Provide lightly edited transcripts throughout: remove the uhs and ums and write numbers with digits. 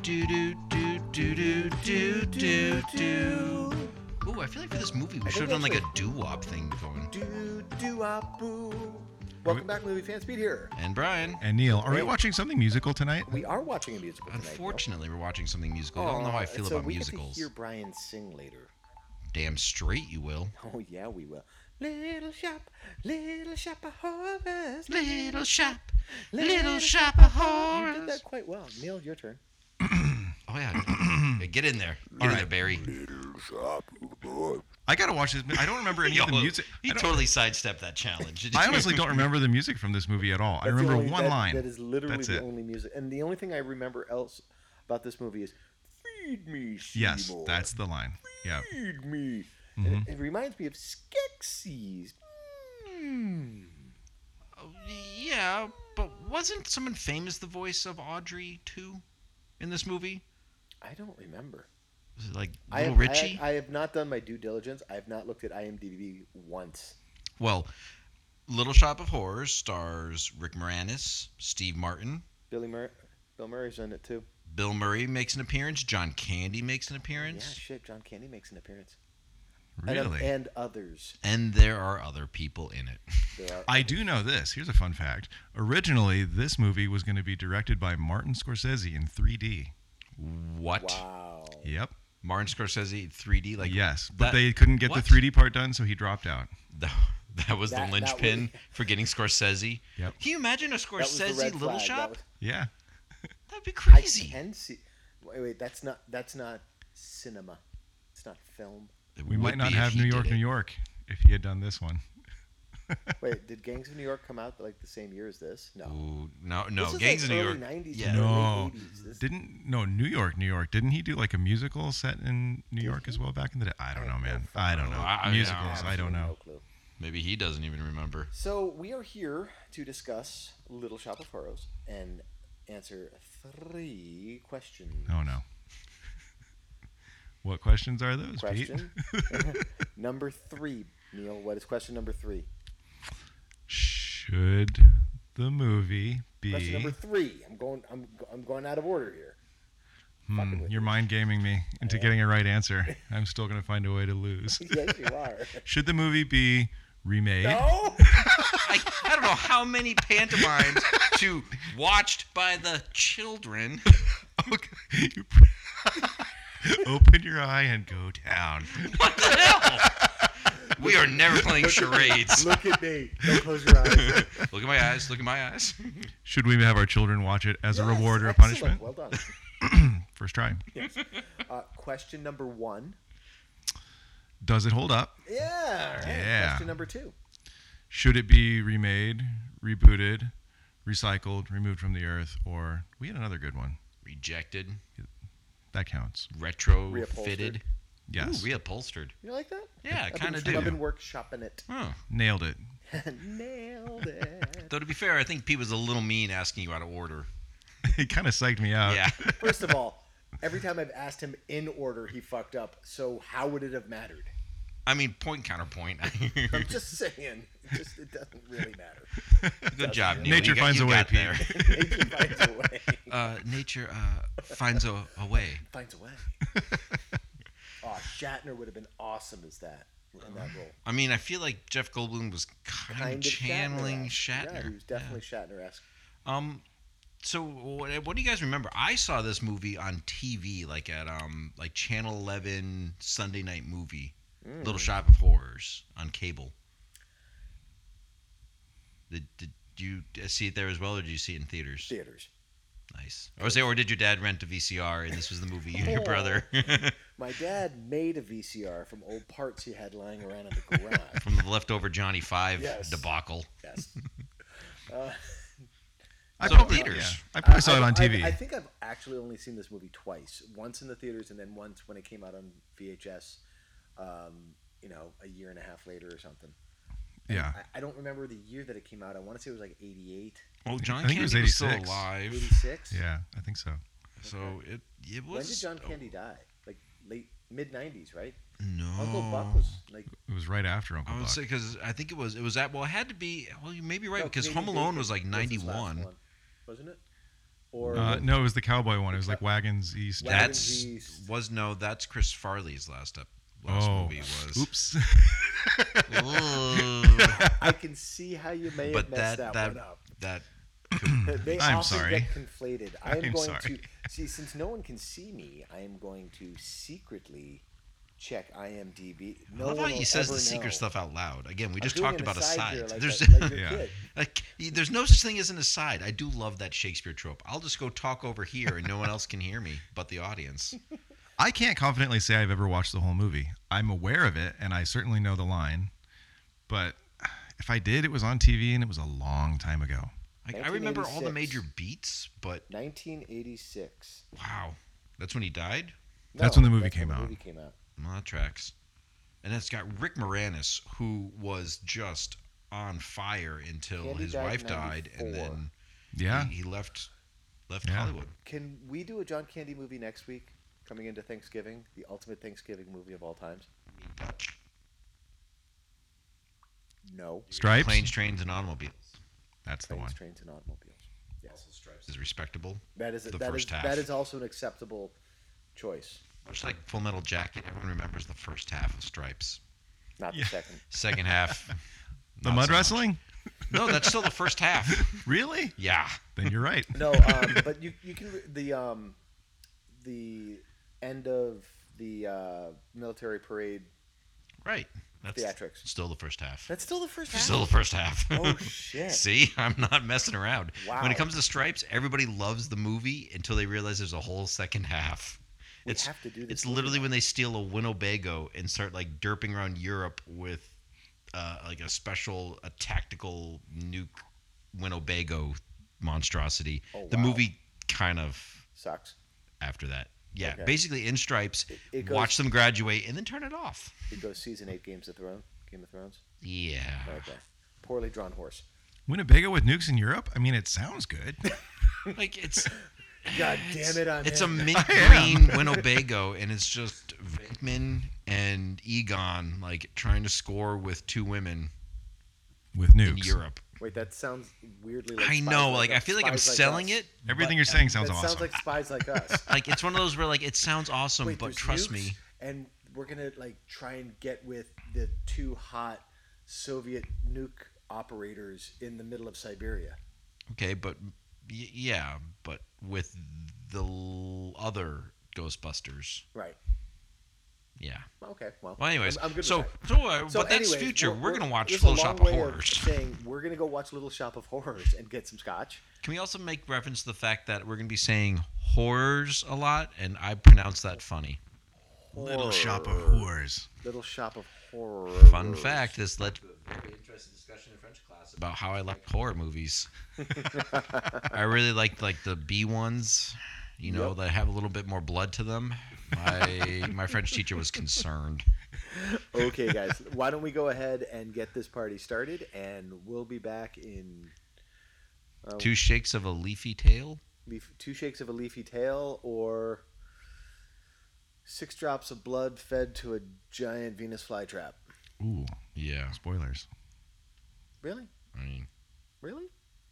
do do do do do do do do. Ooh, I feel like for this movie we should have done like a doo-wop thing going. Do-do-wop-boo. Welcome back, movie fans. Pete here. And Brian. And Neil, are we watching something musical tonight? We are watching a musical tonight. Unfortunately, we're watching something musical. I don't know how I feel about we musicals. Get to hear Brian sing later. Damn straight you will. Oh yeah, we will. Little shop of horrors. Little shop of horrors. You did that quite well. Neil, your turn. Oh yeah. Yeah, get in there. Get in there, Barry. Little shop of horrors. I gotta watch this. I don't remember any of the music. He totally sidestepped that challenge. I honestly don't remember the music from this movie at all. I remember one line. That is literally the only music. And the only thing I remember else about this movie is, feed me, Seymour. Yes, that's the line. Yeah. Feed me. Mm-hmm. And it reminds me of Skeksis. Yeah, but wasn't someone famous the voice of Audrey too in this movie? I don't remember. Was it like Little Richie? I have not done my due diligence. I have not looked at IMDb once. Well, Little Shop of Horrors stars Rick Moranis, Steve Martin. Bill Murray's in it too. Bill Murray makes an appearance. John Candy makes an appearance. Yeah, shit. John Candy makes an appearance. Really? And others. And there are other people in it. I do know this. Here's a fun fact. Originally, this movie was going to be directed by Martin Scorsese in 3D. What? Wow. Yep. Martin Scorsese 3D? Like yes, but that, they couldn't get the 3D part done, so he dropped out. That was the linchpin for getting Scorsese. Yep. Can you imagine a Scorsese Little Shop? Yeah. That'd be crazy. I can see. Wait. That's not cinema. It's not film. We might not have New York if he had done this one. Wait, did Gangs of New York come out like the same year as this? No. Ooh, no. This Gangs like of New York. 90s, yeah. No. Late 80s. New York. Didn't he do like a musical set in New York as well back in the day? I don't know, man. I don't know. Musicals, I don't know. No clue. Maybe he doesn't even remember. So we are here to discuss Little Shop of Horrors and answer 3 questions. Oh no. What questions are those, Question Pete? number 3. Neil, what is question number 3? Should the movie be? Question number 3. I'm going out of order here. You're mind gaming me into getting a right answer. I'm still going to find a way to lose. Yes, you are. Should the movie be remade? No. I don't know how many pantomimes to watched by the children. Okay. Open your eye and go down. What the hell? We are never playing charades. Look at me. Don't close your eyes. Look at my eyes. Look at my eyes. Should we have our children watch it as a reward or a excellent. punishment? Well done. First try. Yes. Question number 1. Does it hold up? Yeah. Right. Yeah. Question number 2. Should it be remade, rebooted, recycled, removed from the earth, or we had another good one. Rejected. That counts. Retrofitted. Yes. Ooh, reupholstered. You like that? Yeah, I kind of do. I've been workshopping it. Huh. Nailed it. Nailed it. Though to be fair, I think Pete was a little mean asking you out of order. It kind of psyched me out. Yeah. First of all, every time I've asked him in order, he fucked up. So how would it have mattered? I mean, point counterpoint. I'm just saying. It doesn't really matter. Good job, Neil. Nature finds a way, Pete. Nature finds a way. Nature finds a way. Finds a way. Oh, Shatner would have been awesome as that in that role. I mean, I feel like Jeff Goldblum was kind of channeling Shatner. Yeah, he was definitely Shatner-esque. So what do you guys remember? I saw this movie on TV, like at like Channel 11 Sunday Night Movie, Little Shop of Horrors on cable. Did you see it there as well, or did you see it in theaters? Theaters. Nice. Or did your dad rent a VCR and this was the movie you and your brother? My dad made a VCR from old parts he had lying around in the garage. From the leftover Johnny Five Yes. debacle. Yes. I So probably, theaters. yeah. I probably saw it on TV. I think I've actually only seen this movie twice. Once in the theaters and then once when it came out on VHS, a year and a half later or something. Yeah. I don't remember the year that it came out. I want to say it was like 88. Well, John I think it was Candy was still 86. alive. 86? Yeah, I think so. So it was. When did John Candy die? Like mid-90s, right? No. Uncle Buck was like... It was right after Uncle I would Buck. say because I think it was at. Well, it had to be. Well, you may be right No, because Canadian Home Alone Bacon was like his last 91. one, wasn't it? Or No, it was the cowboy one. It was like Wagons East. Wagons East. That's Chris Farley's last movie was. Oops. Ooh. I can see how you may have But messed that one up. that They I'm often sorry. get conflated. I am I'm going sorry. to see, since no one can see me, I am going to secretly check IMDb. I love how he says the secret know. stuff out loud. Again, we I'm just doing talked an about aside here, asides. like There's like your Yeah. kid. like there's no such thing as an aside. I do love that Shakespeare trope. I'll just go talk over here and no one else can hear me but the audience. I can't confidently say I've ever watched the whole movie. I'm aware of it, and I certainly know the line. But if I did, it was on TV, and it was a long time ago. Like, I remember all the 1986. major beats, but 1986. wow, that's when he died. That's when the movie that's came when out. The movie came out. Well, that tracks. And it's got Rick Moranis, who was just on fire until Candy his died wife in died, and 94. then Yeah. he left Yeah. Hollywood. Can we do a John Candy movie next week? Coming into Thanksgiving, the ultimate Thanksgiving movie of all times. No. Stripes? Planes, Trains, and Automobiles. That's the one. Planes, Trains, and Automobiles. Yes. Stripes is respectable. That is The that first is half. that is also an acceptable choice. Much like Full Metal Jacket, everyone remembers the first half of Stripes. Not Yeah. the second. Second half. The not mud so much. wrestling? No, that's still the first half. Really? Yeah. Then you're right. No, but you can the end of the military parade Right. That's theatrics. still the first half. That's still the first half. Still the first half. Oh shit! See, I'm not messing around. Wow. When it comes to Stripes, everybody loves the movie until they realize there's a whole second half. We It's have to do this it's movie literally now. when they steal a Winnebago and start like derping around Europe with like a tactical nuke Winnebago monstrosity. Oh, The wow. movie kind of Sucks. after that. Yeah, Okay. basically in Stripes, It goes- watch them graduate and then turn it off. It goes season 8 Game of Thrones. Yeah. Okay. Poorly drawn horse. Winnebago with nukes in Europe? I mean, it sounds good. Like it's God damn it! it's a mint I am. green Winnebago, and it's just Venkman and Egon like trying to score with two women With in nukes. Europe. Wait, that sounds weirdly. Like I Spies know, Like like I Us. feel like I'm Spies selling Us. it. Everything but, you're saying sounds That awesome. sounds like Spies Like Us. like it's one of those where like it sounds awesome, Wait, but there's trust nukes, me, and we're gonna like try and get with the two hot Soviet nuke operators in the middle of Siberia. okay, but yeah, but with the other Ghostbusters, Right. yeah. Okay. Well. Well, anyways, I'm good so with that. but that's anyways, future. We're gonna watch there's a Little long Shop of way Horrors. saying we're gonna go watch Little Shop of Horrors and get some scotch. Can we also make reference to the fact that we're gonna be saying horrors a lot, and I pronounce that funny. Little shop of Horror. whores. Little Shop of Horrors. Fun fact: this led to a very interesting discussion in French class about how I like horror movies. I really liked like the B ones, you know, Yep. that have a little bit more blood to them. My French teacher was concerned. Okay, guys, why don't we go ahead and get this party started, and we'll be back in 2 shakes of a leafy tail. 2 shakes of a leafy tail, or 6 drops of blood fed to a giant Venus flytrap. Ooh, Yeah, spoilers. Really? I mean, Really?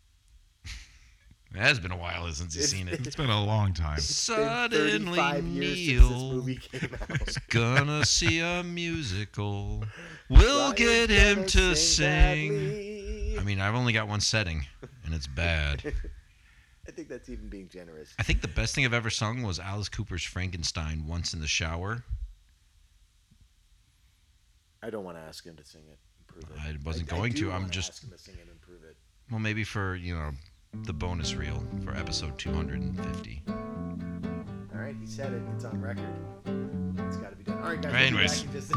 it has been a while since you've seen it. It's been a long time. Been Suddenly, 35 years since this Neil movie came out. gonna see a musical. We'll get Ryan's him gonna to sing. badly. I mean, I've only got one setting, and it's bad. I think that's even being generous. I think the best thing I've ever sung was Alice Cooper's Frankenstein once in the shower. I don't want to ask him to sing it. Improve it. I wasn't I going do to. I'm wanna just, ask him to sing it and improve it. well, maybe for, you know, the bonus reel for episode 250. All right, he said it. It's on record. It's got to be done. All right, guys. Right, we'll be anyways. back in just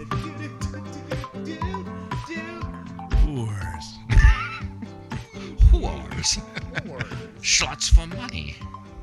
Whores. Whores. Shots for money.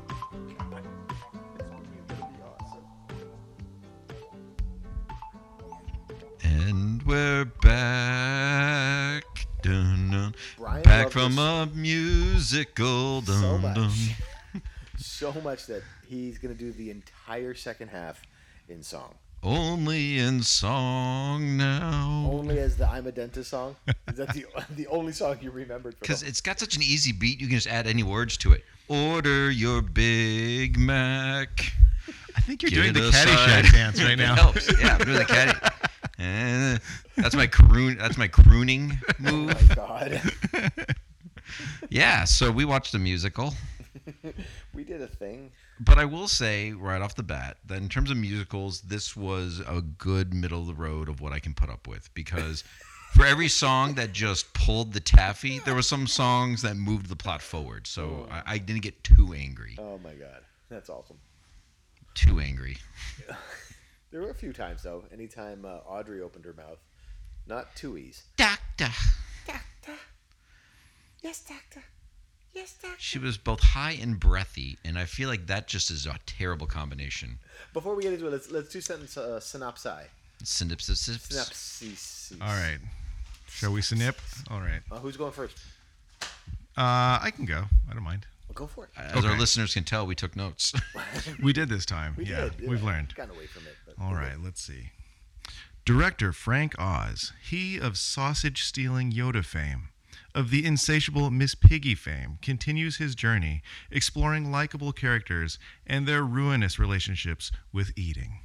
And we're back. Dun, dun. Brian Back loved from this a musical. Dun, so dun. much. So much that he's going to do the entire second half in song. Only in song now. Only as the I'm a Dentist song? Is that the only song you remembered? Because it's got such an easy beat, you can just add any words to it. Order Big Mac. I think you're Get doing the aside. Caddyshack dance right now. It helps. Yeah, I'm doing the caddy. That's my crooning Oh move. my God. Yeah, so we watched a musical. We did a thing. But I will say right off the bat that in terms of musicals, this was a good middle of the road of what I can put up with, because for every song that just pulled the taffy, there were some songs that moved the plot forward. So I didn't get too angry. Oh my God. That's awesome. Too angry. There were a few times, though. Anytime Audrey opened her mouth. Not Tui's. Doctor. Doctor. Yes, doctor. Yes, doctor. She was both high and breathy, and I feel like that just is a terrible combination. Before we get into it, let's do sentence synopsi. Synopsis. Synopsis. All right. Shall we snip? All right. Who's going first? I can go. I don't mind. Well, go for it. As our Okay. listeners can tell, we took notes. We did this time. We yeah, did. we've learned. Gotten away from it. But All right, let's see. Director Frank Oz, he of sausage-stealing Yoda fame, of the insatiable Miss Piggy fame, continues his journey, exploring likable characters and their ruinous relationships with eating.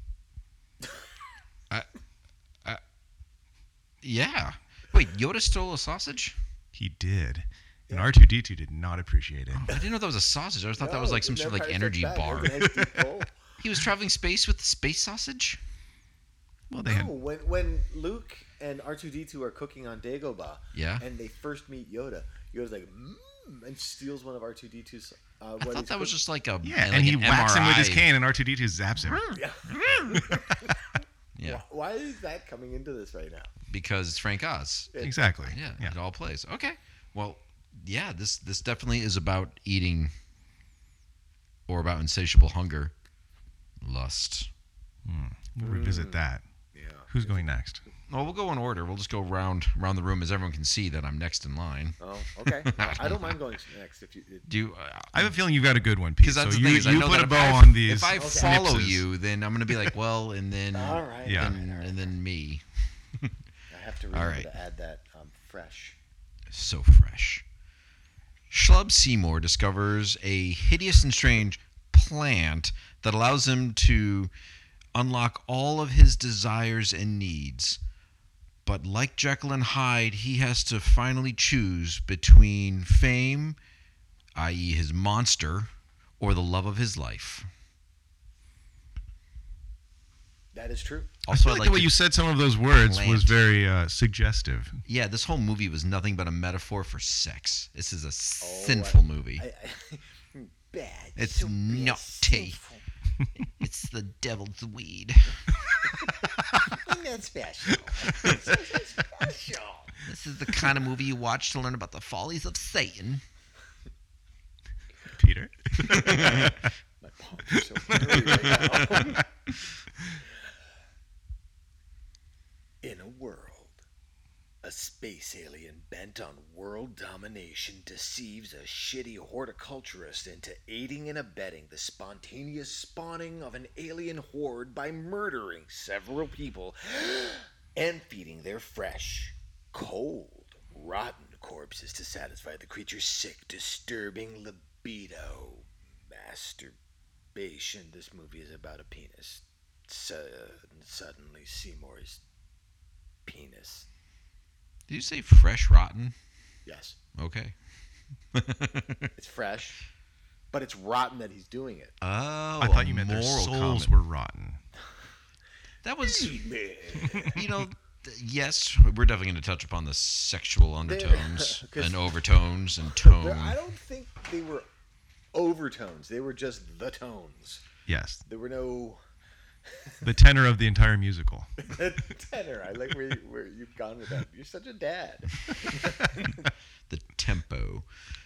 Yeah. Wait, Yoda stole a sausage? He did. And R2-D2 did not appreciate it. I didn't know that was a sausage. I always thought that was like some sort of like energy bar. He was traveling space with the space sausage? Well, they No, had... when Luke and R2D2 are cooking on Dagobah, Yeah. and they first meet Yoda, Yoda's like, and steals one of R2D2's. I thought that was just like a Yeah, like and he an whacks him with his MRI. cane, and R2-D2 zaps him. Yeah, Why is that coming into this right now? because it's Frank Oz. Exactly. Yeah, Yeah. it all plays. Okay. Well, yeah, this definitely is about eating or about insatiable hunger, lust. We'll revisit that. Yeah. Who's going next? Well, we'll go in order. We'll just go around the room as everyone can see that I'm next in line. Oh, okay. I don't mind going next if you. Do you, I have a feeling you've got a good one, Pete. because that's So the thing you, is, I you know put that a bow if on these. If I follow snipses. you, then I'm gonna be like, well, and then All right. Yeah. and then me. I have to remember right. to add that fresh. So fresh. Schlub Seymour discovers a hideous and strange plant that allows him to unlock all of his desires and needs. But like Jekyll and Hyde, he has to finally choose between fame, i.e. his monster, or the love of his life. That is true. I feel like the way you said some of those words was plant. very suggestive. Yeah, this whole movie was nothing but a metaphor for sex. This is a sinful movie. Bad. It's so bad, naughty. sinful. It's the devil's weed. That's special. It's so special. This is the kind of movie you watch to learn about the follies of Satan. Peter. My palms are so blurry right now. In a world, a space alien bent on world domination deceives a shitty horticulturist into aiding and abetting the spontaneous spawning of an alien horde by murdering several people and feeding their fresh, cold, rotten corpses to satisfy the creature's sick, disturbing libido. Masturbation. This movie is about a penis. Suddenly, Seymour's penis. Did you say fresh rotten? Yes, Okay. it's fresh, but it's rotten that he's doing it. Oh, I thought you meant their moral souls comment. were rotten. That was, Man. you know, yes, we're definitely going to touch upon the sexual undertones 'cause- and overtones and tone. I don't think they were overtones. They were just the tones. Yes. There were no The tenor of the entire musical. tenor. I like where you've gone with that. You're such a dad. The tempo.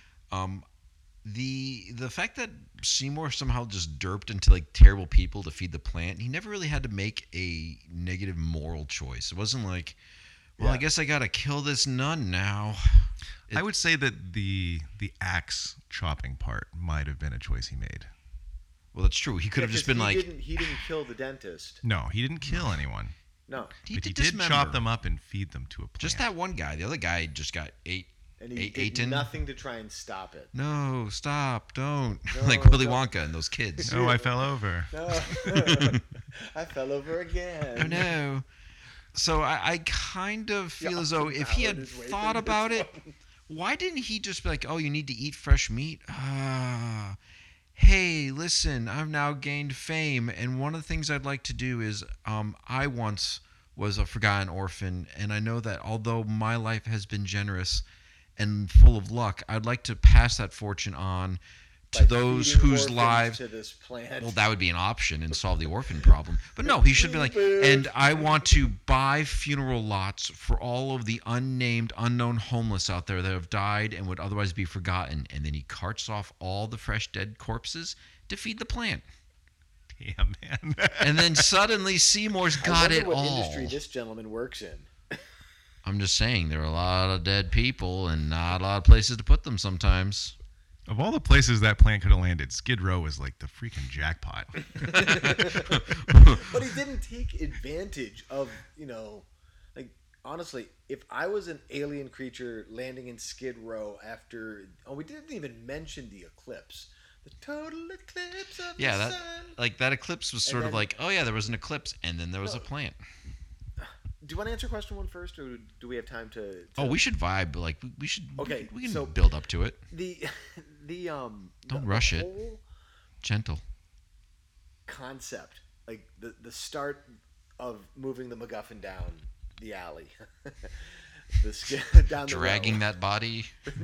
The fact that Seymour somehow just derped into like terrible people to feed the plant, he never really had to make a negative moral choice. It wasn't like, well, I Yeah. guess I gotta kill this nun now. I would say that the axe chopping part might have been a choice he made. Well, that's true. He could have just been like, he didn't kill the dentist. No, he didn't kill anyone. No, he But he did did dismember. chop them up and feed them to a plant. Just that one guy. The other guy just got ate. and he did Eaten. nothing to try and stop it. No, stop, don't. No, Like Willy don't. Wonka and those kids. Oh, I fell over. No, I fell over again. Oh no. So I kind of feel Yeah, as though if he had Howard is way thought through about this it, one. why didn't he just be like, oh, you need to eat fresh meat? Hey, listen, I've now gained fame, and one of the things I'd like to do is I once was a forgotten orphan, and I know that although my life has been generous and full of luck, I'd like to pass that fortune on to By those feeding whose orphans lives. to this plant. Well, that would be an option and solve the orphan problem. But no, he should be like, and I want to buy funeral lots for all of the unnamed, unknown homeless out there that have died and would otherwise be forgotten. And then he carts off all the fresh dead corpses to feed the plant. Yeah, man. And then suddenly Seymour's I got wonder it what all. industry this gentleman works in. I'm just saying, there are a lot of dead people and not a lot of places to put them sometimes. Of all the places that plant could have landed, Skid Row was like the freaking jackpot. But he didn't take advantage of, like, honestly, if I was an alien creature landing in Skid Row after, we didn't even mention the eclipse. The total eclipse of Yeah, the that sun. like that eclipse was sort of then- like, oh yeah, there was an eclipse and then there was a No. plant. Do you want to answer question one first, or do we have time to Oh, we should vibe. Like we should. Okay, we can so- build up to it. the Don't the rush it. whole Gentle. concept, like the start of moving the MacGuffin down the alley, down the Dragging row. that body.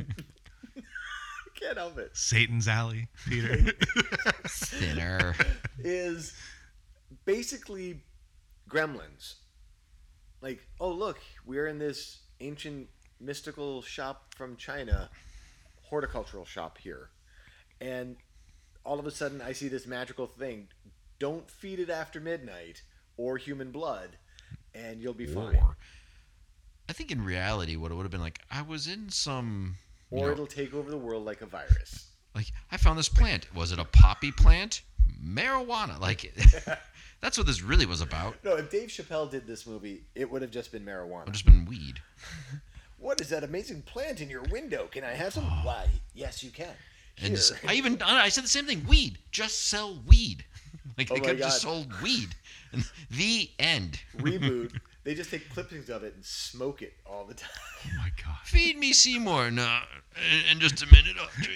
Can't help it. Satan's Alley, Peter. Thinner. Is basically Gremlins. Like, oh look, we're in this ancient mystical shop from China, horticultural shop here, and all of a sudden I see this magical thing. Don't feed it after midnight or human blood, and you'll be fine. Or, I think in reality, what it would have been like, I was in some. Or it'll take over the world like a virus. Like I found this plant. Was it a poppy plant? Marijuana. Like that's what this really was about. No, if Dave Chappelle did this movie, it would have just been marijuana. I've just been weed. What is that amazing plant in your window? Can I have some? Why, yes, you can. And Here. just, I said the same thing. Weed. Just sell weed. Like Oh they my could have just God. sold weed. And the end. Reboot. They just take clippings of it and smoke it all the time. Oh my god. Feed me Seymour. No, in just a minute.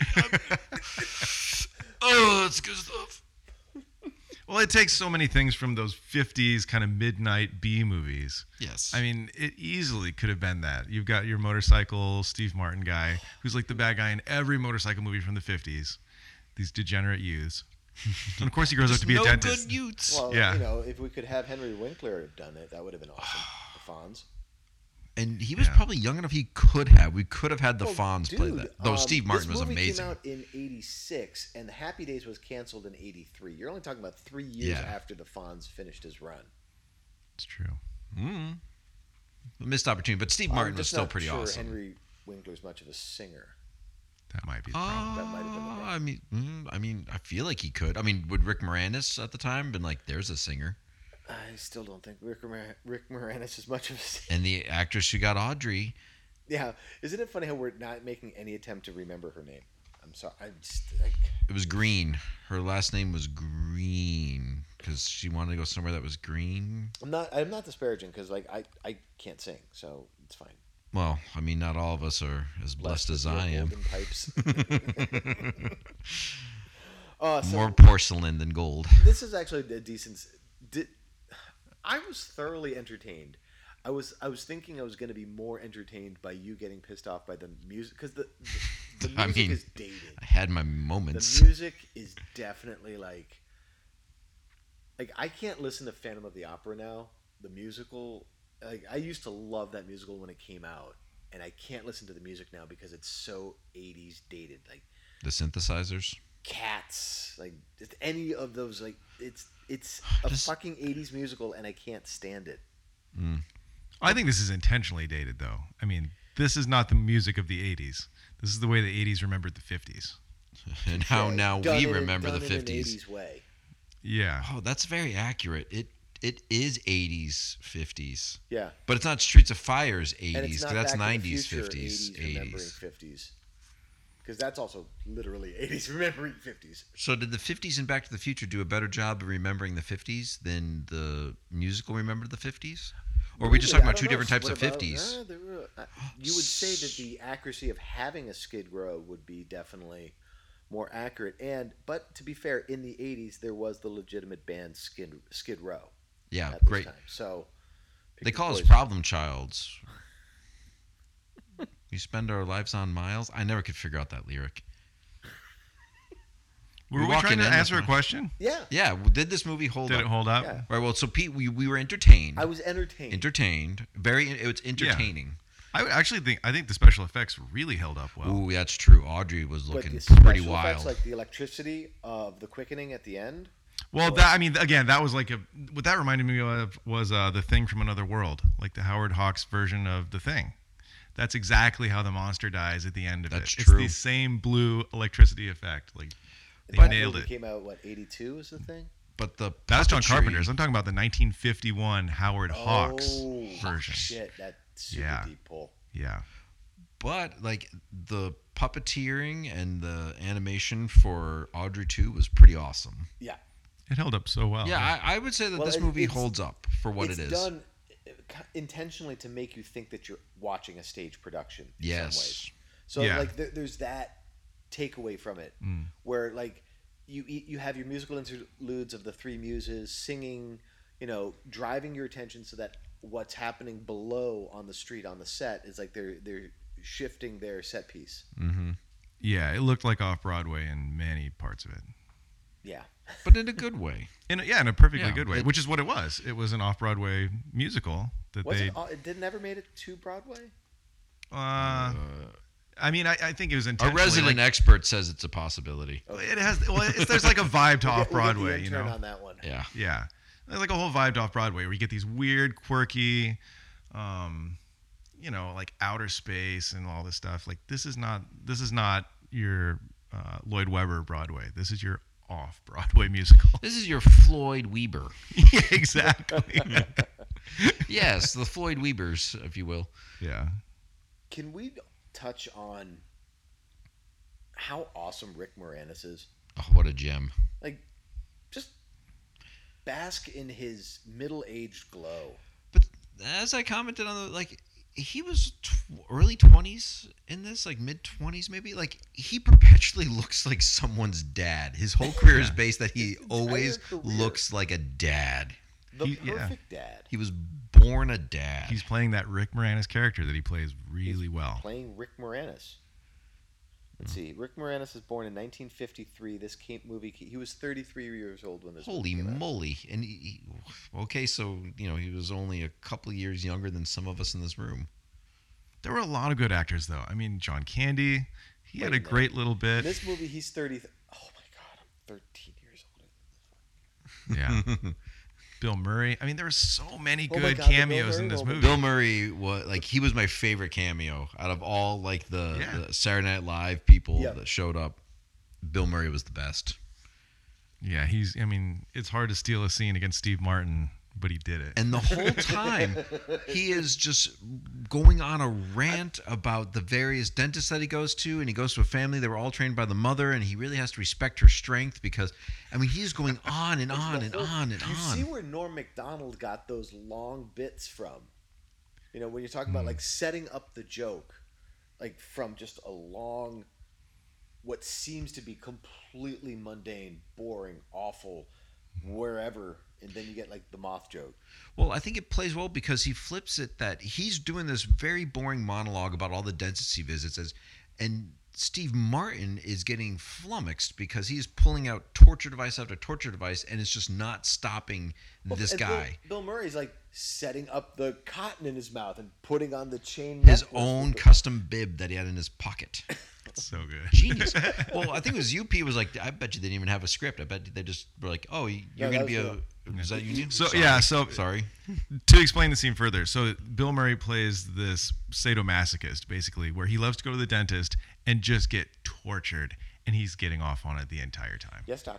Oh, that's good stuff. Well, it takes so many things from those 50s kind of midnight B movies. Yes. I mean, it easily could have been that. You've got your motorcycle Steve Martin guy, who's like the bad guy in every motorcycle movie from the 50s. These degenerate youths. And of course, he grows up to be no a dentist. good youths. Well, Yeah. if we could have Henry Winkler have done it, that would have been awesome. The Fonz. And he was Yeah. probably young enough. He could have. We could have had the Well, Fonz play dude, that. Though Steve Martin was This movie amazing. came out in '86, and the Happy Days was canceled in '83. You're only talking about 3 years Yeah. after the Fonz finished his run. It's true. A missed opportunity, but Steve Martin I'm was just still not pretty sure awesome. Henry Winkler's much of a singer. That might be the problem. That might have been the problem. I mean, I feel like he could. I mean, would Rick Moranis at the time been like, "There's a singer," I still don't think Rick Moranis is much of a singer. and the actress who got Audrey? Yeah, isn't it funny how we're not making any attempt to remember her name? I'm sorry. It was Green. Her last name was Green because she wanted to go somewhere that was green. I'm not disparaging because I can't sing, so it's fine. Well, I mean, not all of us are as blessed as with your I am. golden pipes. So More porcelain than gold. this is actually a decent. I was thoroughly entertained. I was thinking I was going to be more entertained by you getting pissed off by the music because the music I mean, is dated. I had my The moments. music is definitely like I can't listen to Phantom of the Opera now. The musical, I used to love that musical when it came out, and I can't listen to the music now because it's so 80s dated. Like The synthesizers. Cats, like just any of those, like it's a Just- fucking 80s musical, and I can't stand it. I think this is intentionally dated, though. I mean, this is not the music of the 80s. This is the way the 80s remembered the 50s. And how Yeah, now done we in- remember the done in an 50s. 80s way. Yeah. Oh, that's very accurate. It is 80s, 50s. Yeah. But it's not Streets of Fire's And 80s, it's not because that's Back to the 90s, Future, 50s, 80s remembering 80s. 50s. Because that's also literally 80s remembering 50s. So did the 50s and Back to the Future do a better job of remembering the 50s than the musical Remember the 50s? Or are we just talking about two different types of 50s? You would say that the accuracy of having a Skid Row would be definitely more accurate. But to be fair, in the 80s, there was the legitimate band Skid Row Yeah, at this great. time. So They call us poison. problem childs. We spend our lives on miles. I never could figure out that lyric. Were we walk trying in to endless answer a one. question? Yeah, Yeah, did this movie hold Did up? it hold up? Yeah. Right. Well, so Pete, we were entertained. I was entertained. Entertained. It was entertaining. I would actually think the special effects really held up well. Ooh, that's true. Audrey was But looking the pretty special wild. effects, like the electricity of the quickening at the end. Well, again, that was like what that reminded me of was The Thing from Another World, like the Howard Hawks version of The Thing. That's exactly how the monster dies at the end of That's it. true. It's the same blue electricity effect. Like they That nailed movie it. Came out what 82 is the thing. But the That's John puppetry- Carpenter's. I'm talking about the 1951 Howard Hawks version. Shit, that's super Yeah. deep pull. Yeah. But like the puppeteering and the animation for Audrey 2 was pretty awesome. Yeah. It held up so well. Yeah, I would say that Well, this movie it's- holds up for what it is. It's done intentionally to make you think that you're watching a stage production. In Yes. Some ways. So Yeah. like there's that takeaway from it, where like you have your musical interludes of the three muses singing, driving your attention so that what's happening below on the street on the set is like they're shifting their set piece. Yeah, it looked like off Broadway in many parts of it. Yeah. But in a good way. In a perfectly Yeah, good way, which is what it was. It was an off Broadway musical that Was they. it did never made it to Broadway? I mean, I think it was Our intentionally. resident like, expert says it's a possibility. it has. Well, there's like a vibe to off We'll get the Broadway, you intern know. on that one. Yeah. Yeah, there's like a whole vibe to off Broadway where you get these weird, quirky, like outer space and all this stuff. Like this is not your Lloyd Webber Broadway. This is your off Broadway musical. This is your Floyd Weber. Yeah, exactly. Yes, the Floyd Webers, if you will. Yeah. Can we touch on how awesome Rick Moranis is? Oh, what a gem. Like, just bask in his middle-aged glow. But as I commented on he was early 20s in this, like mid 20s maybe. Like he perpetually looks like someone's dad. His whole career is based that he always career. looks like a dad. The Yeah. perfect dad. He was born a dad. He's playing that Rick Moranis character that he plays really well. Playing Rick Moranis. Let's see. Rick Moranis was born in 1953. This movie, he was 33 years old when this Holy movie came out. moly. And okay, so, he was only a couple of years younger than some of us in this room. There were a lot of good actors, though. I mean, John Candy, he had a Wait a minute. great little bit. This movie, he's 30. Oh my God, I'm 13 years older. Yeah. Bill Murray. I mean, there were so many Oh my good God, the Bill cameos in Murray this moment. movie. Bill Murray he was my favorite cameo out of all the Yeah. Saturday Night Live people Yep. that showed up. Bill Murray was the best. Yeah, it's hard to steal a scene against Steve Martin, but he did it. And the whole time, he is just going on a rant about the various dentists that he goes to, and he goes to a family that were all trained by the mother, and he really has to respect her strength because, he's going on and on and on and You see on. where Norm Macdonald got those long bits from. When you're talking about like setting up the joke, like from just a long, what seems to be completely mundane, boring, awful, wherever, and then you get like the moth joke. Well, I think it plays well because he flips it that he's doing this very boring monologue about all the dentists he visits, and Steve Martin is getting flummoxed because he's pulling out torture device after torture device, and it's just not stopping this And guy. Bill Murray's like setting up the cotton in his mouth and putting on the chain. His necklace. own custom bib that he had in his pocket. So good. Genius. Well, I think it was UP was like, I bet you they didn't even have a script. I bet they just were like, oh, you're No, going to that be was is that union? So, Sorry. yeah, so- Sorry. To explain the scene further, so Bill Murray plays this sadomasochist, basically, where he loves to go to the dentist and just get tortured, and he's getting off on it the entire time. Yes, doctor.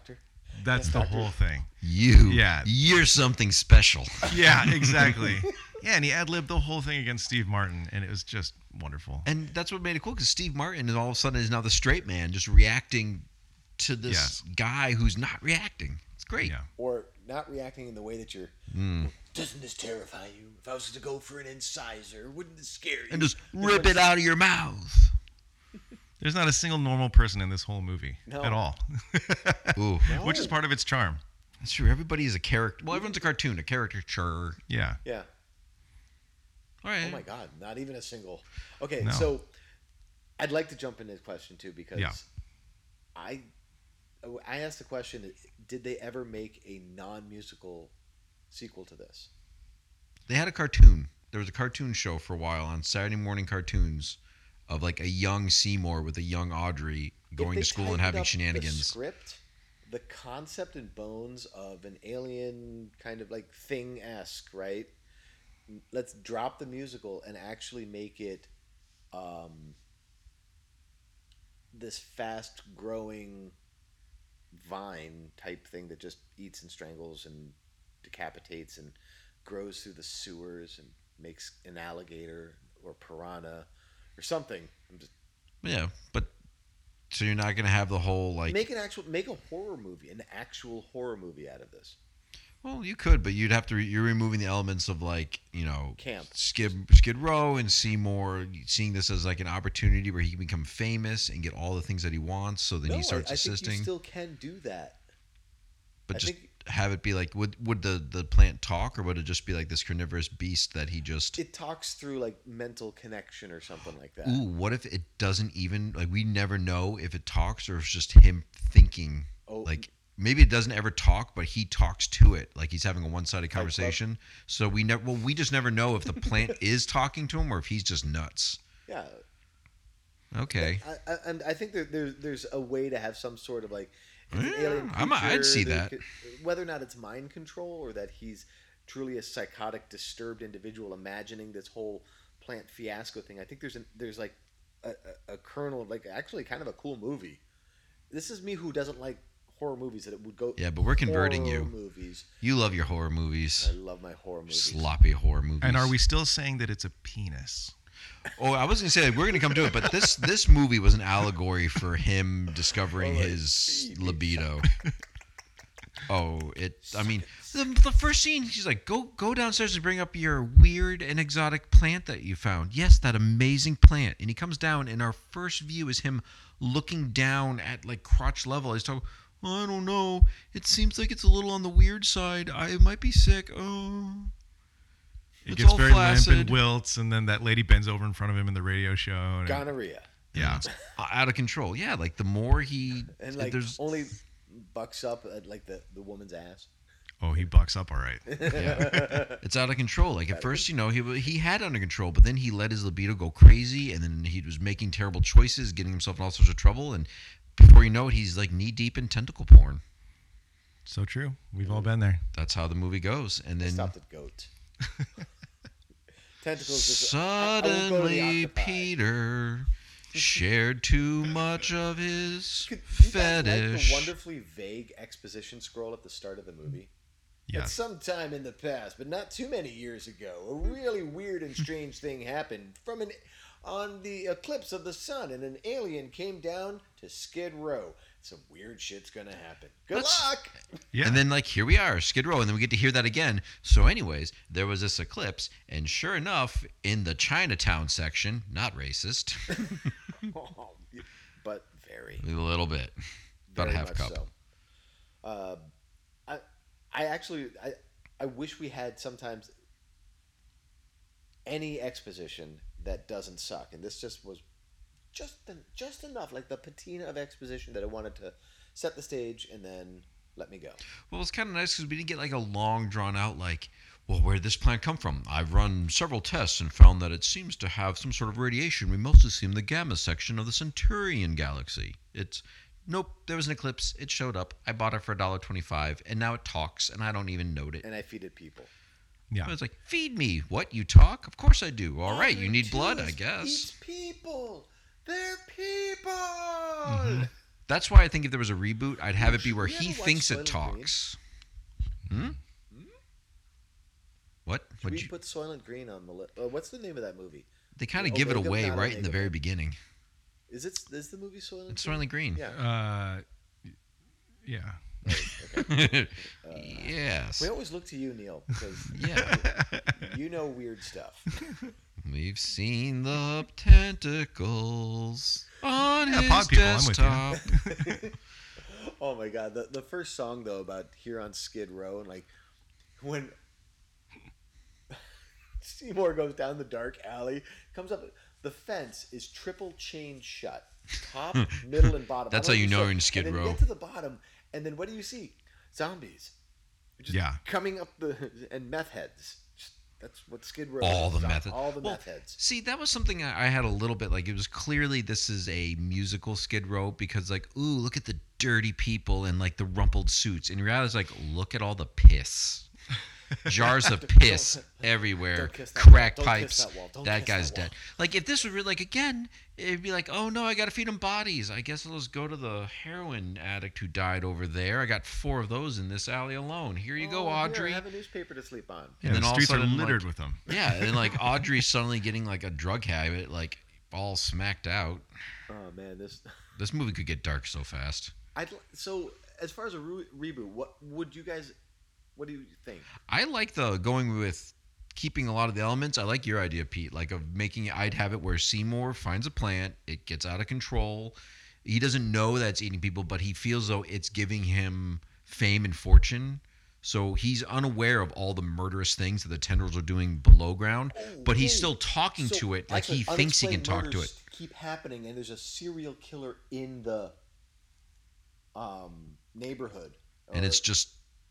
That's the whole thing. Yeah. You're something special. Yeah, exactly. Yeah, and he ad-libbed the whole thing against Steve Martin, and it was just wonderful. And that's what made it cool, because Steve Martin is all of a sudden is now the straight man, just reacting to this guy who's not reacting. It's great. Yeah. Or not reacting in the way that you're. Doesn't this terrify you? If I was to go for an incisor, wouldn't this scare you? And just rip it out of your mouth. There's not a single normal person in this whole movie at all. Ooh. Which is part of its charm. That's true. Everybody is a character. Well, everyone's a cartoon, a caricature. Yeah. Yeah. All right. Oh my God, not even a single. Okay, No. so I'd like to jump into this question too, because Yeah. I asked the question: did they ever make a non-musical sequel to this? They had a cartoon. There was a cartoon show for a while on Saturday morning cartoons of like a young Seymour with a young Audrey going to school and having The shenanigans. script, the concept and bones of an alien kind of like thing-esque, right? Let's drop the musical and actually make it this fast-growing vine type thing that just eats and strangles and decapitates and grows through the sewers and makes an alligator or piranha or something. I'm just Yeah, but so you're not gonna have the whole like. make a horror movie, an actual horror movie out of this. Well, you could, but you'd have to. You're removing the elements of like Camp. Skid Row and Seymour, seeing this as like an opportunity where he can become famous and get all the things that he wants. So then he starts I assisting. think you still can do that. But I just think- have it be like, would the plant talk, or would it just be like this carnivorous beast that he just? It talks through like mental connection or something like that. Ooh, what if it doesn't even like? We never know if it talks or it's just him thinking. Oh. Like maybe it doesn't ever talk, but he talks to it, like he's having a one-sided conversation. So we never. Well, we just never know if the plant is talking to him or if he's just nuts. Yeah. Okay. And I think there's a way to have some sort of like it's an Yeah, alien I'd creature see that. whether or not it's mind control or that he's truly a psychotic, disturbed individual imagining this whole plant fiasco thing. I think there's like a kernel of like actually kind of a cool movie. This is me who doesn't like horror movies that it would go. Yeah, but we're converting horror you. Movies. You love your horror movies. I love my horror movies. Sloppy horror movies. And are we still saying that it's a penis? Oh, I was gonna say we're gonna come to it, but this movie was an allegory for him discovering his libido. Oh, I mean, the first scene, she's like, go downstairs and bring up your weird and exotic plant that you found. Yes, that amazing plant. And he comes down, and our first view is him looking down at like crotch level. He's talking. I don't know. It seems like it's a little on the weird side. I might be sick. Oh. It It's gets all very limp flaccid. and wilts, and then that lady bends over in front of him in the radio show. And Gonorrhea. yeah. Out of control. Yeah, like the more he And like there's only bucks up at like the woman's ass. Oh, he bucks up all right. it's out of control. Like at first, he had it under control, but then he let his libido go crazy, and then he was making terrible choices, getting himself in all sorts of trouble, and before you know it, he's like knee deep in tentacle porn. So true. We've all been there. That's how the movie goes, and then Stopped at goat. Tentacles. I won't go to the suddenly octopi. Peter shared too much of his Could you guys like fetish. the wonderfully vague exposition scroll at the start of the movie? At Yes. some time in the past, but not too many years ago, a really weird and strange thing happened on the eclipse of the sun, and an alien came down to Skid Row. Some weird shit's gonna happen. Good Let's- luck. Yeah. And then, like, here we are, Skid Row, and then we get to hear that again. So, anyways, there was this eclipse, and sure enough, in the Chinatown section, not racist, But very. a little bit, about a Very half much cup. So. I actually I wish we had sometimes any exposition that doesn't suck, and this just was just enough, like the patina of exposition that I wanted to set the stage and then let me go. Well, it's kind of nice because we didn't get like a long, drawn out, like, well, where did this plant come from? I've run several tests and found that it seems to have some sort of radiation. We mostly see in the gamma section of the Centaurian galaxy. It's nope, there was an eclipse. It showed up. I bought it for $1.25, and now it talks, and I don't even note it. And I feed it people. Yeah. But it's like, feed me. What, you talk? Of course I do. All right, you need blood, I guess. Eats people. They're people. That's why I think if there was a reboot, I'd have it be where Should we he ever watch thinks it Soylent Green? talks. Hmm? What? Should What'd we you? put Soylent Green on the list? What's the name of that movie? They kind of give it Omega, away not right in the Omega very Man. beginning. Is the movie Soylent It's Green? Soylent Green. Yeah. Yeah. Okay. Yes. We always look to you, Neil, because Yeah. you know weird stuff. We've seen the tentacles on Yeah, his pod people, I'm with you. desktop. Oh my god, the first song though about here on Skid Row and like when Seymour goes down the dark alley, comes up, the fence is triple chain shut, top, middle, and bottom. That's I how don't you know so- you're in Skid and then Row. You get to the bottom, and then what do you see? Zombies. Just Yeah. coming up and meth heads. That's what Skid Row. All is. the meth. All the Well, meth heads. See, that was something I had a little bit like. It was clearly this is a musical Skid Row because, like, ooh, look at the dirty people and like the rumpled suits. And in reality, it's like, look at all the piss. Jars of piss everywhere, don't kiss that crack wall, don't kiss pipes. that wall, don't That kiss guy's that wall. dead. Like if this were really, like again, it'd be like, oh no, I gotta feed him bodies. I guess I'll just go to the heroin addict who died over there. I got 4 of those in this alley alone. Here you go, Oh, Audrey. Here, have a newspaper to sleep on. Yeah, And then the all of a streets are sudden, littered like- with them. Yeah, and like Audrey's suddenly getting like a drug habit, like all smacked out. Oh man, this. This movie could get dark so fast. So as far as a reboot, what would you guys? What do you think? I like the going with keeping a lot of the elements. I like your idea, Pete, like of making I'd have it where Seymour finds a plant, it gets out of control. He doesn't know that it's eating people, but he feels though it's giving him fame and fortune. So he's unaware of all the murderous things that the tendrils are doing below ground, but he's still talking to it like he thinks he can talk to it. Keep happening, and there's a serial killer in the neighborhood. And Or- it's just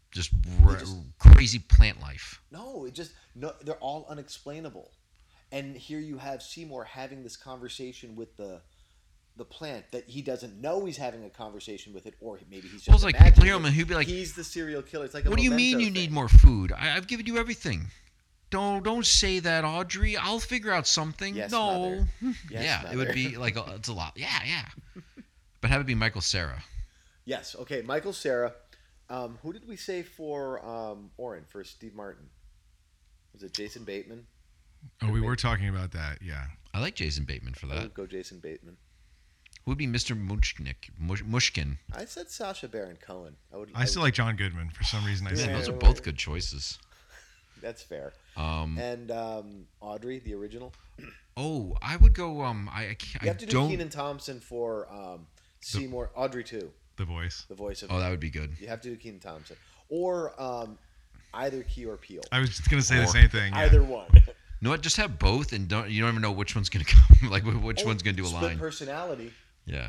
crazy plant life. no, they're all unexplainable. And here you have Seymour having this conversation with the plant that he doesn't know he's having a conversation with it, or maybe he's just. Well, it's like imagining people hear him it. and he'd be like, he's the serial killer. It's like a what do you mean Memento you thing. need more food? I've given you everything. Don't say that, Audrey. I'll figure out something. Yes, no. mother. Yes, yeah, it would mother. be like it's a lot. Yeah. But have it be Michael Cera. Yes. Okay. Michael Cera. Who did we say for Oren for Steve Martin? Was it Jason Bateman? Oh, we were talking about that. Yeah. I like Jason Bateman for I that. would go Jason Bateman. Who would be Mr. Mushkin? I said Sacha Baron Cohen. I still like John Goodman for some reason. I Man, said those that. are both good choices. That's fair. Um, And Audrey, the original. oh, I would go. I You have to do don't. Kenan Thompson for Seymour. Audrey too. The voice. The voice of. Oh, that would be good. You have to do Kenan Thompson or either Key or Peele. I was just gonna say the Or- same thing. Yeah. Either one. You know what? Just have both, and you don't even know which one's gonna come. Like which one's gonna do a Split line. personality. Yeah.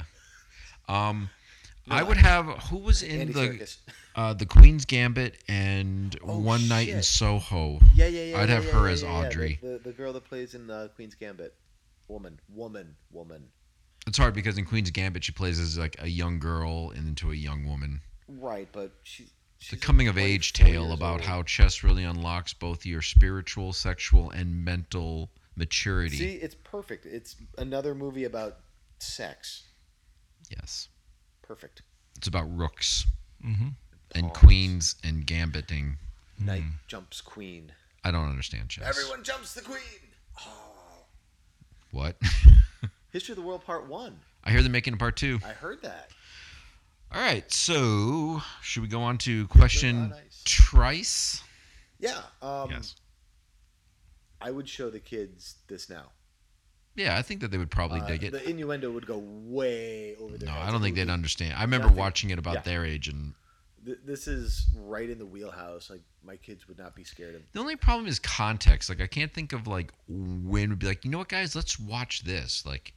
I would have who was in Andy Serkis. the Queen's Gambit and Oh, One Night in shit. Soho. Yeah. I'd have yeah, her yeah, as yeah, Audrey. The girl that plays in Queen's Gambit. Woman. It's hard because in Queen's Gambit she plays as like a young girl and into a young woman. Right, but she's It's a coming of age 24 tale years about old. how chess really unlocks both your spiritual, sexual, and mental maturity. See, it's perfect. It's another movie about sex. Yes. Perfect. It's about rooks Mm-hmm. and Pawns. queens and gambiting. Knight jumps queen. I don't understand chess. Everyone jumps the queen. Oh. What? History of the World Part 1. I hear they're making a part 2. I heard that. All right, so should we go on to question Nice. Trice? Yeah. Yes. I would show the kids this now. Yeah, I think that they would probably dig it. The innuendo would go way over their No, heads. I don't think It they'd would understand. I remember nothing. watching it about Yeah. their age, and be- This is right in the wheelhouse. Like, my kids would not be scared of. the only problem is context. Like, I can't think of like when would be like, you know what, guys, let's watch this. Like,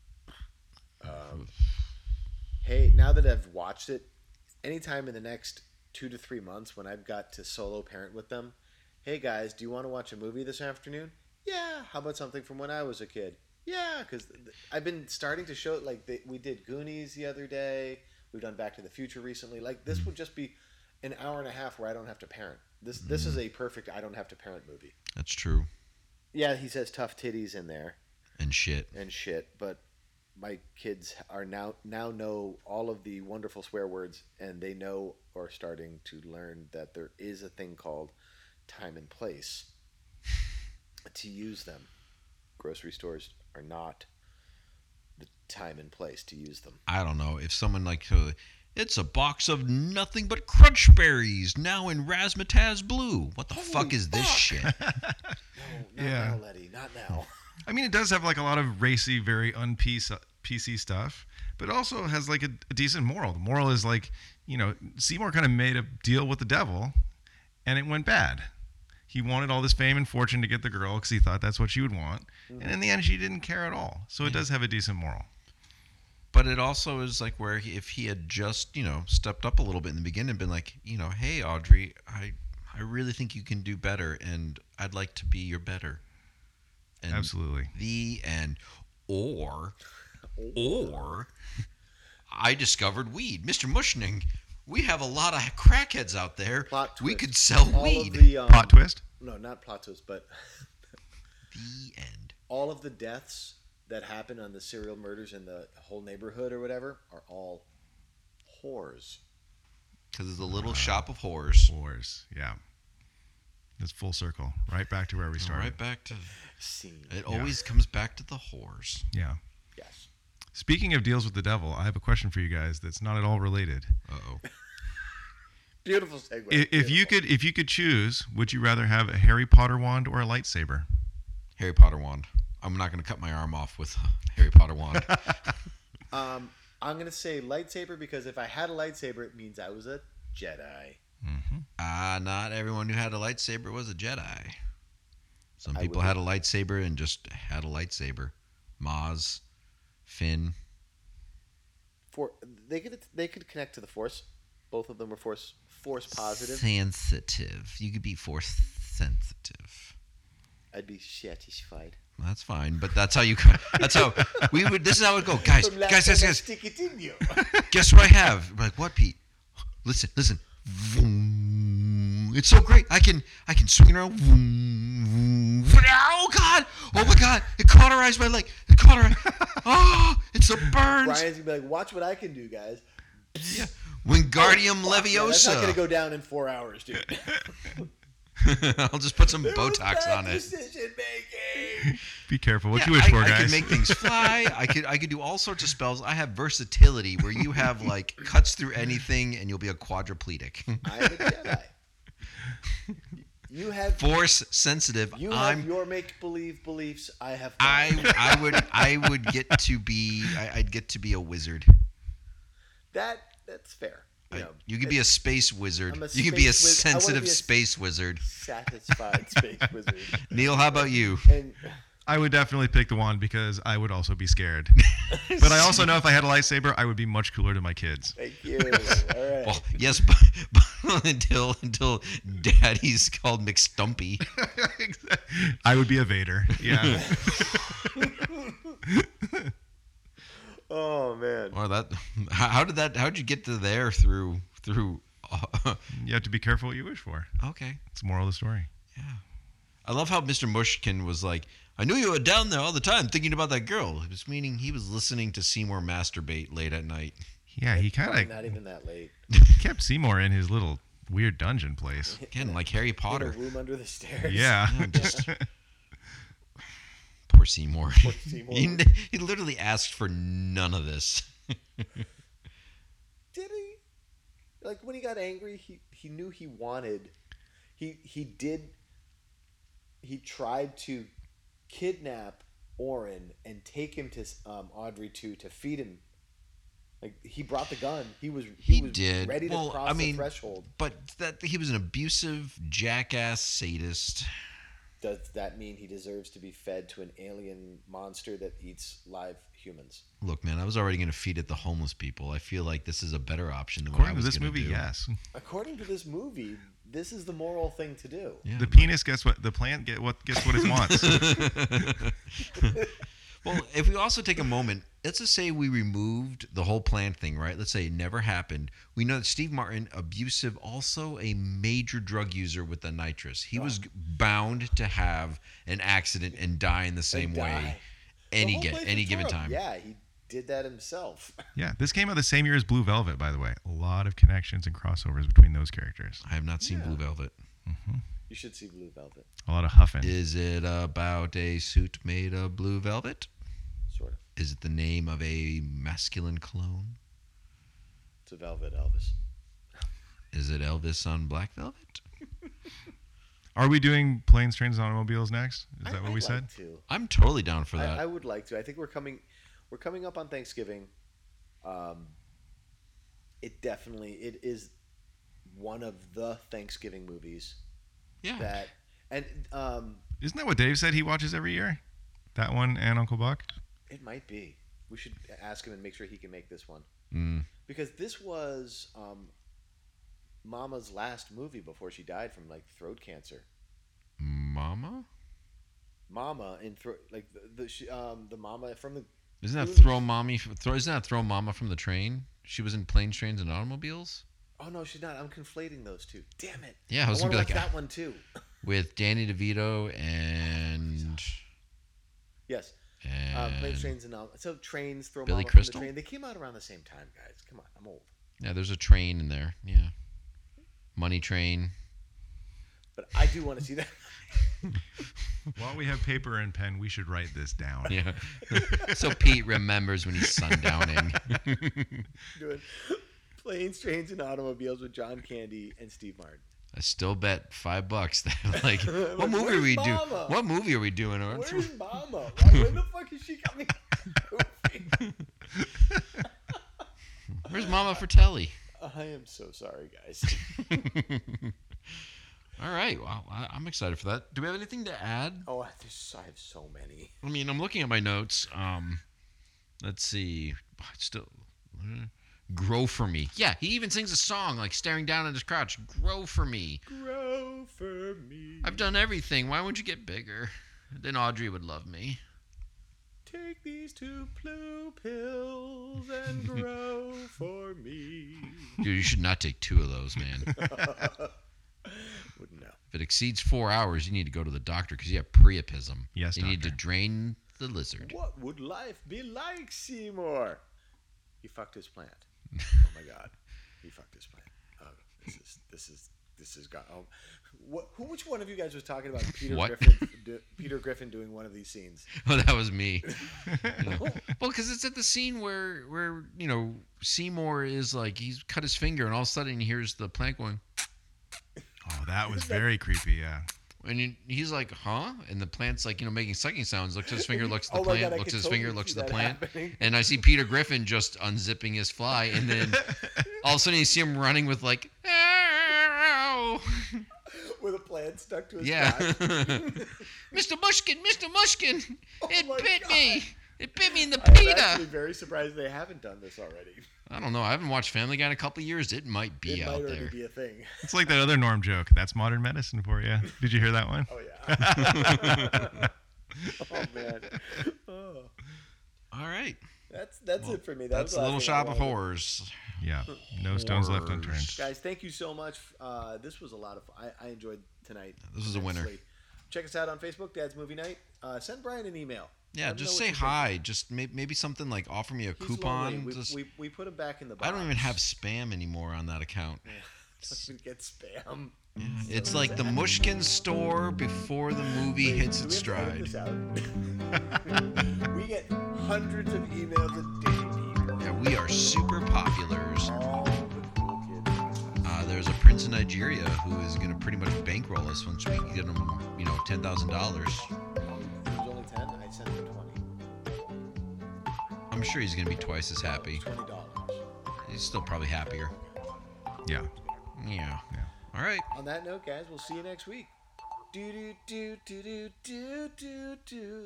Hey, now that I've watched it, anytime in the next 2 to 3 months when I've got to solo parent with them, hey guys, do you want to watch a movie this afternoon? Yeah. How about something from when I was a kid? Yeah, because I've been starting to show we did Goonies the other day. We've done Back to the Future recently. Like this would just be an hour and a half where I don't have to parent. This is a perfect I don't have to parent movie. that's true. Yeah, he says tough titties in there And shit. and shit, but my kids are now know all of the wonderful swear words, and they know or are starting to learn that there is a thing called time and place to use them. Grocery stores are not the time and place to use them. I don't know if someone it's a box of nothing but crunch berries now in razzmatazz blue. What the fuck is this shit? No, not Yeah. now, Letty. Not now. I mean, it does have like a lot of racy, very PC stuff, but also has like a decent moral. The moral is like, Seymour kind of made a deal with the devil, and it went bad. He wanted all this fame and fortune to get the girl because he thought that's what she would want, and in the end, she didn't care at all. So it does have a decent moral. But it also is like where if he had just, stepped up a little bit in the beginning and been like, hey, Audrey, I really think you can do better, and I'd like to be your better. And Absolutely. The end. Or I discovered weed. Mr. Mushning, we have a lot of crackheads out there. Plot We twist. could sell All weed. of the, Plot twist? No, not plot twist, but The end. all of the deaths that happen on the serial murders in the whole neighborhood or whatever are all whores. Because it's a little shop of whores. Wars. Yeah. It's full circle. Right back to where we started. Right back to... Scene. It always comes back to the whores. Yeah. Yes. Speaking of deals with the devil, I have a question for you guys that's not at all related. Uh-oh. Beautiful segue. If you could choose, would you rather have a Harry Potter wand or a lightsaber? Harry Potter wand. I'm not going to cut my arm off with a Harry Potter wand. I'm gonna say lightsaber because if I had a lightsaber, it means I was a Jedi. Not everyone who had a lightsaber was a Jedi. Some I people would- had a lightsaber and just had a lightsaber. Maz, Finn. They could connect to the Force. Both of them were Force positive. Sensitive. You could be force sensitive. I'd be satisfied. That's fine, but that's how we would. This is how it would go, guys. From last Guys, time I guys. stick it in you. Guess what I have? We're like, what, Pete? Listen. Vroom. It's so great. I can swing it around. Vroom. Oh God! Oh my God! It cauterized my leg. It cauterized. Oh, it's a burn. Brian's gonna be like, "Watch what I can do, guys." Yeah. Wingardium Fuck, man, that's not gonna Leviosa. go down in 4 hours, dude. I'll just put some It was Botox bad on it. Decision making. Be careful what Yeah, you wish for, I guys. can make things fly. I could do all sorts of spells. I have versatility where you have like cuts through anything and you'll be a quadriplegic. I'm a Jedi. You have Force sensitive. you have your make believe beliefs. I have. Mine. I would get to be I'd get to be a wizard. That's fair. You could be a space wizard. I'm a You could be a space wiz- I wanna sensitive be a space wizard. satisfied space wizard. Neil, how about you? And I would definitely pick the wand because I would also be scared. But I also know if I had a lightsaber, I would be much cooler to my kids. thank you. All right. Well, yes, but until Daddy's called McStumpy. I would be a Vader. Yeah. Oh man. Or that. How'd you get to there through? You have to be careful what you wish for. Okay. It's the moral of the story. Yeah. I love how Mr. Mushkin was like, I knew you were down there all the time thinking about that girl. It was meaning he was listening to Seymour masturbate late at night. Yeah, he kind Probably of not even that late. kept Seymour in his little weird dungeon place. Again, like Harry In Potter. a room under the stairs. Yeah. Yeah, just poor Seymour. Seymour. He literally asked for none of this. Did he? Like when he got angry, he knew he wanted. He tried to kidnap Oren and take him to Audrey to feed him. Like he brought the gun. He was did. ready to Well, cross I mean, the threshold. But that he was an abusive jackass sadist. Does that mean he deserves to be fed to an alien monster that eats live humans? Look, man, I was already going to feed it the homeless people. I feel like this is a better option than what I According to was this gonna movie, do. yes. According to this movie, this is the moral thing to do. Yeah, The penis gets what the plant gets what it wants. Well, if we also take a moment, let's just say we removed the whole plant thing, right? Let's say it never happened. We know that Steve Martin, abusive, also a major drug user with the nitrous. He was bound to have an accident and die in the same way Die. The whole place any was given tore up. time. Yeah, did that himself. Yeah, this came out the same year as Blue Velvet, by the way. A lot of connections and crossovers between those characters. I have not seen Yeah. Blue Velvet. You should see Blue Velvet. A lot of huffing. Is it about a suit made of blue velvet? Sort of. Is it the name of a masculine clone? It's a Velvet Elvis. Is it Elvis on Black Velvet? Are we doing Planes, Trains, and Automobiles next? Is that what we I'd said? like to. I'm totally down for that. I would like to. I think we're coming up on Thanksgiving. It is one of the Thanksgiving movies yeah. that, and Isn't that what Dave said he watches every year? That one and Uncle Buck? it might be. We should ask him and make sure he can make this one, Mm. because this was Mama's last movie before she died from like throat cancer. Mama? Mama in the mama from the Isn't that movie. Isn't that throw Mama from the train? She was in Planes, Trains, and Automobiles Oh no, she's not. I'm conflating those two. Damn it. Yeah, I was want gonna to be watch like, that one too. with Danny DeVito and Yes. and Planes, Trains, and all. So trains throw Billy Mama Crystal? from the train. They came out around the same time, guys. Come on, I'm old. yeah, there's a train in there. Yeah, Money Train. But I do want to see that. While we have paper and pen, we should write this down. Yeah, so Pete remembers when he's sundowning. Doing Planes, Trains, and Automobiles with John Candy and Steve Martin. I still bet $5 that like, what movie are Where's we doing? Mama? What movie are we doing? Where's Mama? When the fuck is she coming? Where's Mama Fratelli? I am so sorry, guys. All right, well, I'm excited for that. Do we have anything to add? Oh, I have so many. I mean, I'm looking at my notes. Let's see. Still, grow for me. Yeah, he even sings a song like staring down at his crotch. Grow for me. Grow for me. I've done everything. Why won't you get bigger? Then Audrey would love me. Take these 2 blue pills and grow for me. Dude, you should not take 2 of those, man. Wouldn't know. If it exceeds 4 hours, you need to go to the doctor because you have priapism. Yes, you need to doctor. drain the lizard. What would life be like, Seymour? He fucked his plant. Oh my God, he fucked his plant. Oh, this is God. Oh, which one of you guys was talking about Peter What? Griffin? Peter Griffin doing one of these scenes. Oh, that was me. Well, because it's at the scene where Seymour is like, he's cut his finger, and all of a sudden he hears the plant going, Oh, that was very creepy, yeah. and he's like, huh? And the plant's like, making sucking sounds. Looks at his finger, looks at the Oh my plant, God, I looks at could his totally finger, looks see at the that plant. happening. And I see Peter Griffin just unzipping his fly, and then all of a sudden you see him running with like, ow! With a plant stuck to his Yeah. back. Mr. Mushkin, it my bit God. me. It bit me in the I'm pita. actually very surprised they haven't done this already. I don't know. I haven't watched Family Guy in a couple of years. It might be It out might already there. be a thing. It's like that other Norm joke. That's modern medicine for you. Did you hear that one? Oh yeah. Oh man. Oh. All right. That's it for me. That's the a last little thing I shop of wanted. horrors. Yeah. No stones left Horrors. unturned. Guys, thank you so much. This was a lot of fun. I enjoyed tonight. This was a winner. immensely. Check us out on Facebook, Dad's Movie Night. Send Brian an email. Yeah, Let him just know say what you think. hi. Just maybe something like offer me a He's coupon. lonely. Just- We put him back in the box. I don't even have spam anymore on that account. We get spam. It's like the Mushkin store before the movie hits Do its we have to edit stride. this out? We get hundreds of emails a day, people. Yeah, we are super populars. All the cool kids. There's a prince in Nigeria who is going to pretty much bankroll us once we get him, $10,000. It was only 10. I sent him 20. I'm sure he's going to be twice as happy. $20. He's still probably happier. Yeah. Yeah. Yeah. All right. On that note, guys, we'll see you next week. Do do do do do do do do.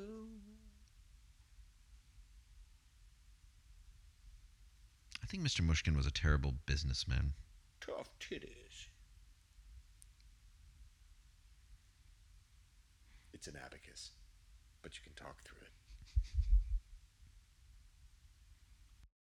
I think Mr. Mushkin was a terrible businessman. Tough titties. It's an abacus, but you can talk through it.